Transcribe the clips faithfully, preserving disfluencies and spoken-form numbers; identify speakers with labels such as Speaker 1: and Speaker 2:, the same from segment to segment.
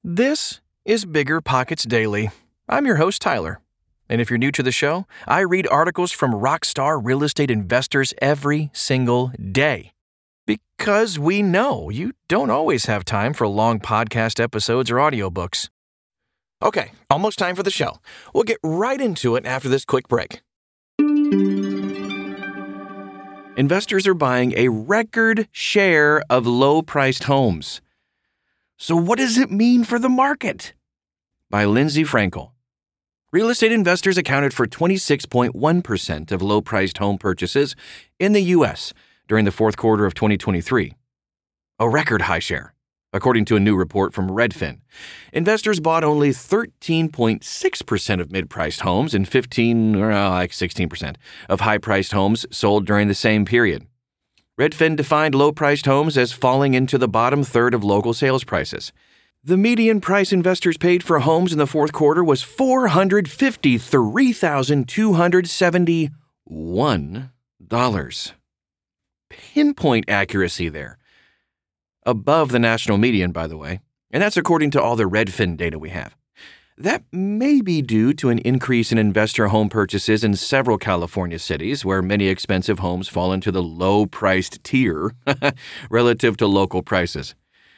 Speaker 1: This is Bigger Pockets Daily. I'm your host, Tyler. And if you're new to the show, I read articles from rockstar real estate investors every single day. Because we know you don't always have time for long podcast episodes or audiobooks. Okay, almost time for the show. We'll get right into it after this quick break. Investors are buying a record share of low-priced homes. So what does it mean for the market? By Lindsay Frankel. Real estate investors accounted for twenty-six point one percent of low-priced home purchases in the U S during the fourth quarter of twenty twenty-three. A record high share, according to a new report from Redfin. Investors bought only thirteen point six percent of mid-priced homes and fifteen, or like sixteen percent of high-priced homes sold during the same period. Redfin defined low-priced homes as falling into the bottom third of local sales prices. The median price investors paid for homes in the fourth quarter was four hundred fifty-three thousand two hundred seventy-one dollars. Pinpoint accuracy there. Above the national median, by the way, and that's according to all the Redfin data we have. That may be due to an increase in investor home purchases in several California cities where many expensive homes fall into the low-priced tier relative to local prices.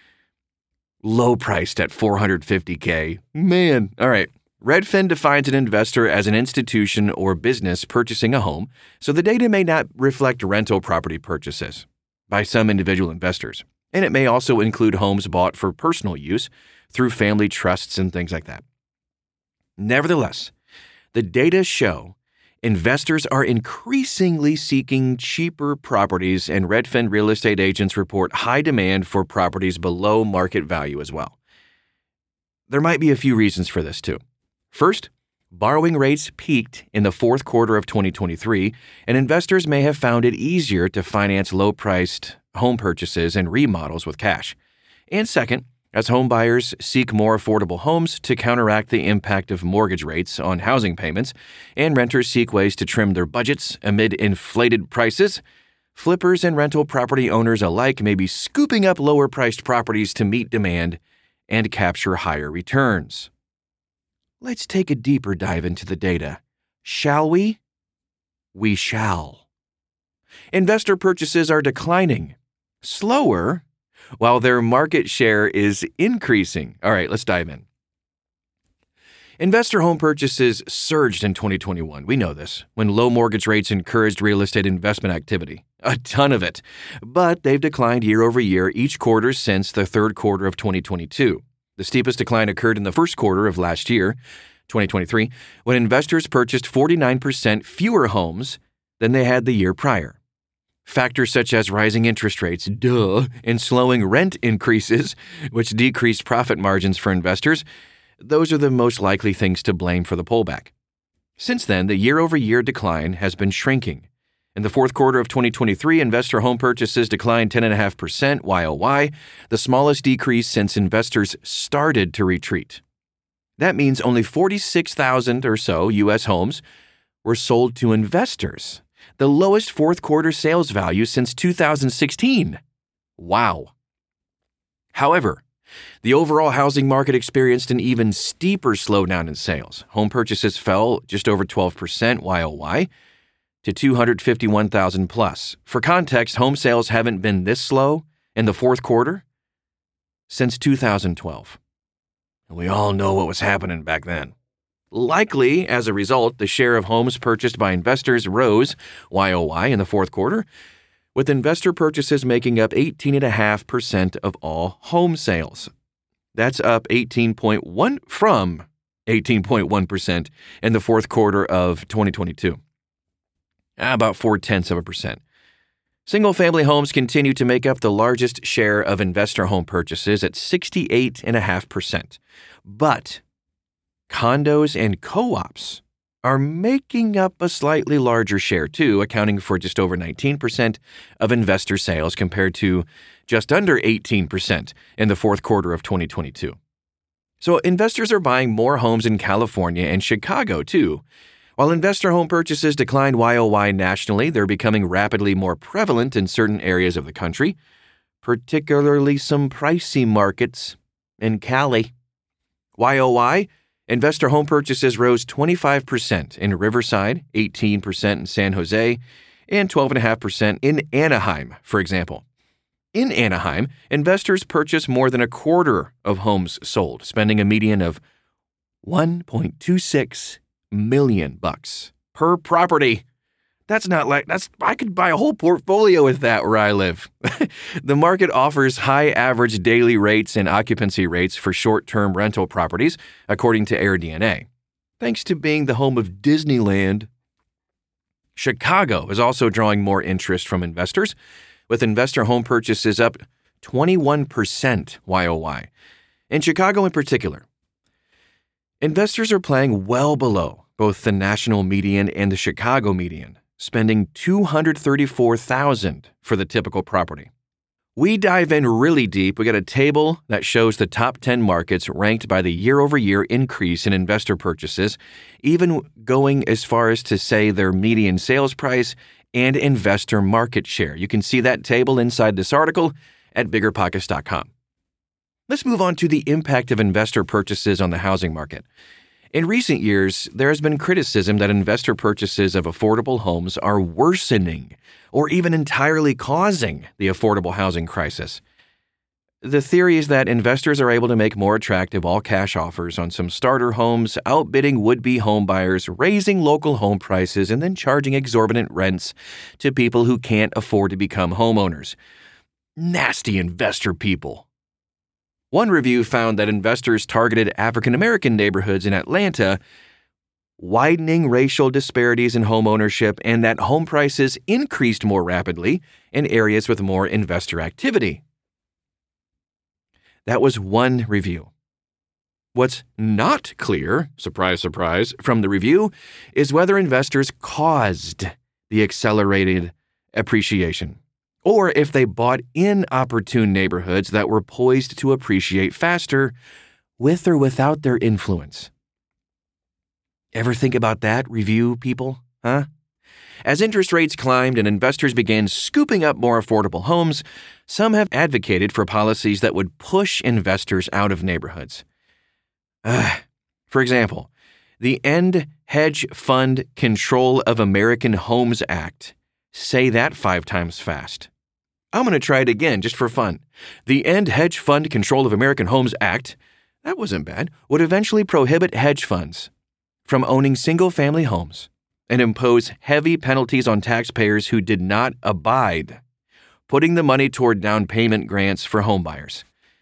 Speaker 1: Low-priced at four hundred fifty thousand dollars. Man, all right. Redfin defines an investor as an institution or business purchasing a home, so the data may not reflect rental property purchases by some individual investors, and it may also include homes bought for personal use through family trusts and things like that. Nevertheless, the data show investors are increasingly seeking cheaper properties, and Redfin real estate agents report high demand for properties below market value as well. There might be a few reasons for this too. First, borrowing rates peaked in the fourth quarter of twenty twenty-three, and investors may have found it easier to finance low-priced home purchases and remodels with cash. And second, as home buyers seek more affordable homes to counteract the impact of mortgage rates on housing payments, and renters seek ways to trim their budgets amid inflated prices, flippers and rental property owners alike may be scooping up lower-priced properties to meet demand and capture higher returns. Let's take a deeper dive into the data. Shall we? We shall. Investor purchases are declining, slower, while their market share is increasing. All right, let's dive in. Investor home purchases surged in twenty twenty-one. We know this, when low mortgage rates encouraged real estate investment activity. A ton of it. But they've declined year over year each quarter since the third quarter of twenty twenty-two. The steepest decline occurred in the first quarter of last year, twenty twenty-three, when investors purchased forty-nine percent fewer homes than they had the year prior. Factors such as rising interest rates, duh, and slowing rent increases, which decreased profit margins for investors, those are the most likely things to blame for the pullback. Since then, the year-over-year decline has been shrinking. In the fourth quarter of twenty twenty-three, investor home purchases declined ten point five percent Y O Y, the smallest decrease since investors started to retreat. That means only forty-six thousand or so U S homes were sold to investors, the lowest fourth quarter sales value since two thousand sixteen. Wow. However, the overall housing market experienced an even steeper slowdown in sales. Home purchases fell just over twelve percent Y O Y to two hundred fifty-one thousand plus. For context, home sales haven't been this slow in the fourth quarter since two thousand twelve. We all know what was happening back then. Likely, as a result, the share of homes purchased by investors rose Y O Y in the fourth quarter, with investor purchases making up eighteen point five percent of all home sales. That's up eighteen point one from eighteen point one percent in the fourth quarter of twenty twenty-two. About four-tenths of a percent. Single-family homes continue to make up the largest share of investor home purchases at sixty-eight point five percent. But condos and co-ops are making up a slightly larger share too, accounting for just over nineteen percent of investor sales compared to just under eighteen percent in the fourth quarter of twenty twenty-two. So investors are buying more homes in California and Chicago too. While investor home purchases declined Y O Y nationally, they're becoming rapidly more prevalent in certain areas of the country, particularly some pricey markets in Cali. Y O Y, investor home purchases rose twenty-five percent in Riverside, eighteen percent in San Jose, and twelve point five percent in Anaheim, for example. In Anaheim, investors purchased more than a quarter of homes sold, spending a median of one point two six million bucks per property. That's not like, that's, I could buy a whole portfolio with that where I live. The market offers high average daily rates and occupancy rates for short-term rental properties, according to AirDNA. Thanks to being the home of Disneyland, Chicago is also drawing more interest from investors, with investor home purchases up twenty-one percent Y O Y. In Chicago in particular, investors are playing well below both the national median and the Chicago median, spending two hundred thirty-four thousand dollars for the typical property. We dive in really deep. We got a table that shows the top ten markets ranked by the year-over-year increase in investor purchases, even going as far as to say their median sales price and investor market share. You can see that table inside this article at bigger pockets dot com. Let's move on to the impact of investor purchases on the housing market. In recent years, there has been criticism that investor purchases of affordable homes are worsening or even entirely causing the affordable housing crisis. The theory is that investors are able to make more attractive all-cash offers on some starter homes, outbidding would-be homebuyers, raising local home prices, and then charging exorbitant rents to people who can't afford to become homeowners. Nasty investor people. One review found that investors targeted African-American neighborhoods in Atlanta, widening racial disparities in home ownership, and that home prices increased more rapidly in areas with more investor activity. That was one review. What's not clear, surprise, surprise, from the review is whether investors caused the accelerated appreciation, or if they bought in opportune neighborhoods that were poised to appreciate faster, with or without their influence. Ever think about that, review people, huh? As interest rates climbed and investors began scooping up more affordable homes, some have advocated for policies that would push investors out of neighborhoods. Uh, for example, the End Hedge Fund Control of American Homes Act. Say that five times fast. I'm going to try it again just for fun. The End Hedge Fund Control of American Homes Act, that wasn't bad, would eventually prohibit hedge funds from owning single-family homes and impose heavy penalties on taxpayers who did not abide, putting the money toward down payment grants for homebuyers.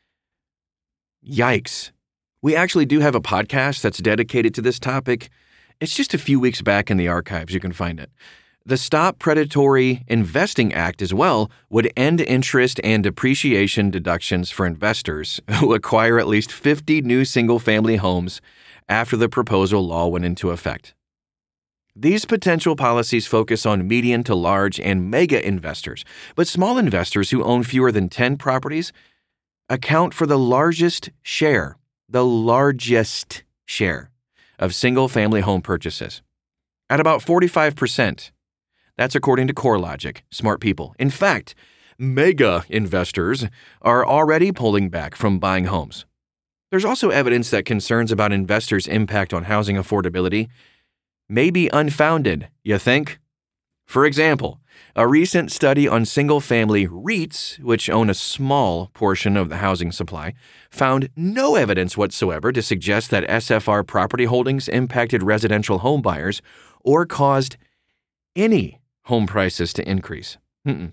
Speaker 1: Yikes. We actually do have a podcast that's dedicated to this topic. It's just a few weeks back in the archives. You can find it. The Stop Predatory Investing Act as well would end interest and depreciation deductions for investors who acquire at least fifty new single-family homes after the proposal law went into effect. These potential policies focus on medium to large and mega investors, but small investors who own fewer than ten properties account for the largest share, the largest share of single-family home purchases, at about forty-five percent. That's according to CoreLogic, smart people. In fact, mega investors are already pulling back from buying homes. There's also evidence that concerns about investors' impact on housing affordability may be unfounded, you think? For example, a recent study on single-family REITs, which own a small portion of the housing supply, found no evidence whatsoever to suggest that S F R property holdings impacted residential home buyers or caused any home prices to increase. Mm-mm.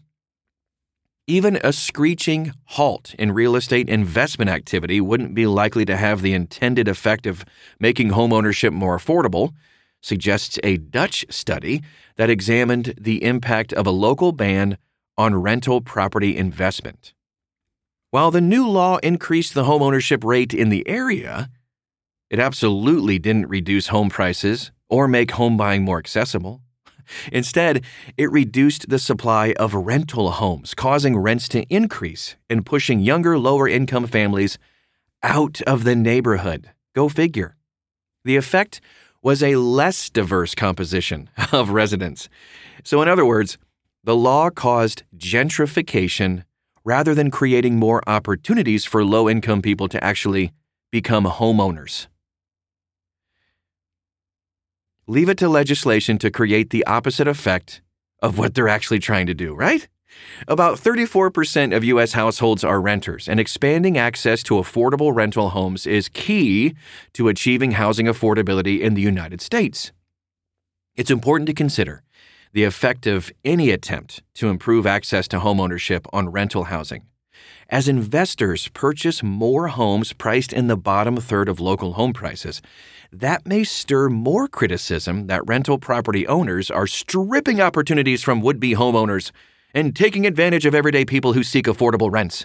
Speaker 1: Even a screeching halt in real estate investment activity wouldn't be likely to have the intended effect of making homeownership more affordable, suggests a Dutch study that examined the impact of a local ban on rental property investment. While the new law increased the homeownership rate in the area, it absolutely didn't reduce home prices or make home buying more accessible. Instead, it reduced the supply of rental homes, causing rents to increase and pushing younger, lower-income families out of the neighborhood. Go figure. The effect was a less diverse composition of residents. So in other words, the law caused gentrification rather than creating more opportunities for low-income people to actually become homeowners. Leave it to legislation to create the opposite effect of what they're actually trying to do, right? About thirty-four percent of U S households are renters, and expanding access to affordable rental homes is key to achieving housing affordability in the United States. It's important to consider the effect of any attempt to improve access to homeownership on rental housing. As investors purchase more homes priced in the bottom third of local home prices, that may stir more criticism that rental property owners are stripping opportunities from would-be homeowners and taking advantage of everyday people who seek affordable rents.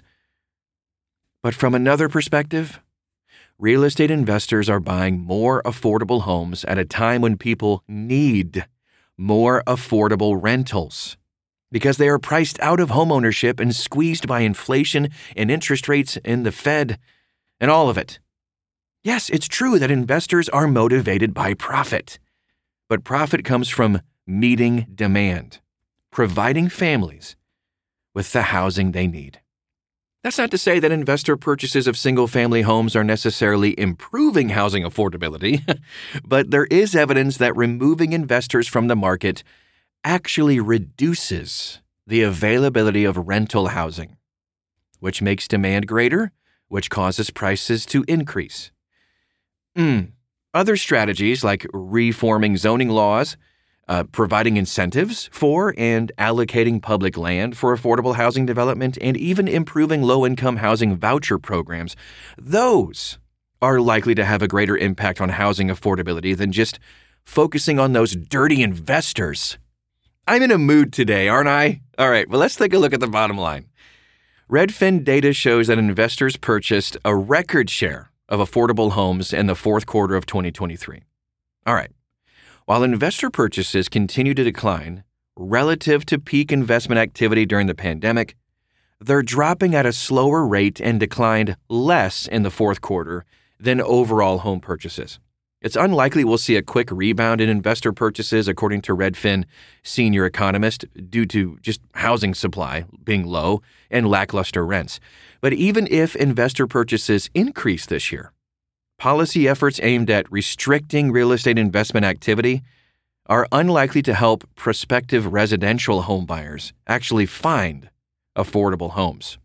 Speaker 1: But from another perspective, real estate investors are buying more affordable homes at a time when people need more affordable rentals because they are priced out of homeownership and squeezed by inflation and interest rates and the Fed and all of it. Yes, it's true that investors are motivated by profit, but profit comes from meeting demand, providing families with the housing they need. That's not to say that investor purchases of single-family homes are necessarily improving housing affordability, but there is evidence that removing investors from the market actually reduces the availability of rental housing, which makes demand greater, which causes prices to increase. Mm. Other strategies like reforming zoning laws, Uh, providing incentives for and allocating public land for affordable housing development, and even improving low-income housing voucher programs, those are likely to have a greater impact on housing affordability than just focusing on those dirty investors. I'm in a mood today, aren't I? All right, well, let's take a look at the bottom line. Redfin data shows that investors purchased a record share of affordable homes in the fourth quarter of twenty twenty-three. All right. While investor purchases continue to decline relative to peak investment activity during the pandemic, they're dropping at a slower rate and declined less in the fourth quarter than overall home purchases. It's unlikely we'll see a quick rebound in investor purchases, according to Redfin senior economist, due to just housing supply being low and lackluster rents. But even if investor purchases increase this year, policy efforts aimed at restricting real estate investment activity are unlikely to help prospective residential home buyers actually find affordable homes.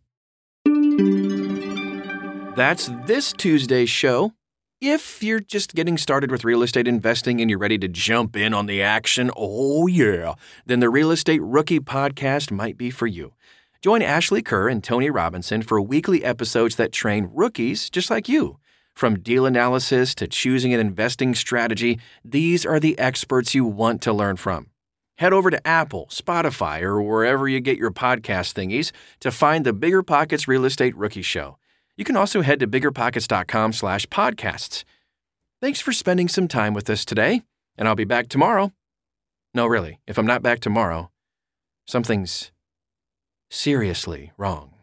Speaker 1: That's this Tuesday's show. If you're just getting started with real estate investing and you're ready to jump in on the action, oh yeah, then the Real Estate Rookie podcast might be for you. Join Ashley Kerr and Tony Robinson for weekly episodes that train rookies just like you. From deal analysis to choosing an investing strategy, these are the experts you want to learn from. Head over to Apple, Spotify, or wherever you get your podcast thingies to find the Bigger Pockets Real Estate Rookie Show. You can also head to biggerpockets.com slash podcasts. Thanks for spending some time with us today, and I'll be back tomorrow. No, really, if I'm not back tomorrow, something's seriously wrong.